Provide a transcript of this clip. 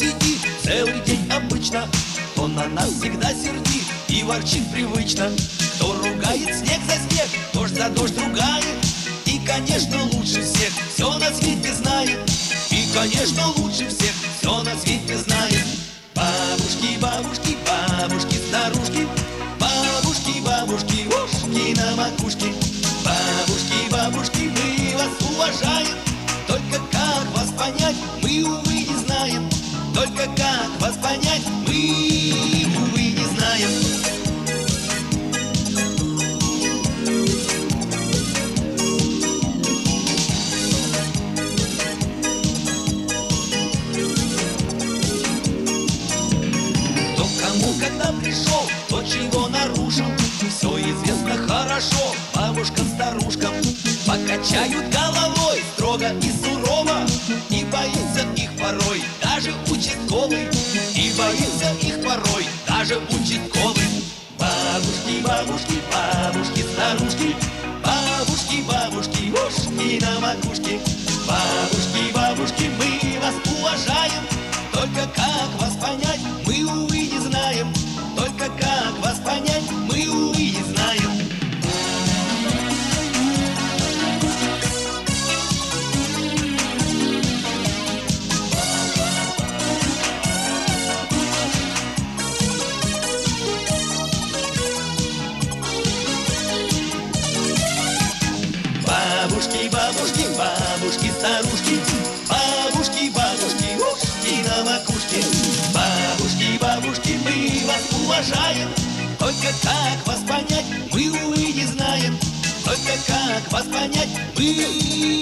сидит целый день обычно, то на нас всегда сердит и ворчит привычно. Кто ругает снег за снег, дождь за дождь ругает. И, конечно, лучше всех все на свете знает. И, конечно, лучше всех все на свете знает. Бабушки, бабушки, бабушки, старушки, бабушки, бабушки, ушки на макушке. Бабушки, бабушки, мы вас уважаем. Только как вас понять, мы, увы, не знаем. Только как вас понять, мы, увы, не знаем. Кто кому когда пришел, кто чего нарушил, все известно хорошо бабушкам, старушкам. Покачают головой строго и сурово, и боится их порой даже участковый. И боится их порой даже участковый. Бабушки, бабушки, бабушки, старушки, бабушки, бабушки, ушки на макушке. Бабушки, бабушки, мы вас уважаем. Только как вас понять, мы, увы, не знаем. Только как вас понять, мы, увы, не знаем. Бабушки, бабушки, бабушки, старушки, бабушки, бабушки, ушки на макушке. Бабушки, бабушки, мы вас уважаем. Только как вас понять, мы, увы, не знаем. Только как вас понять, мы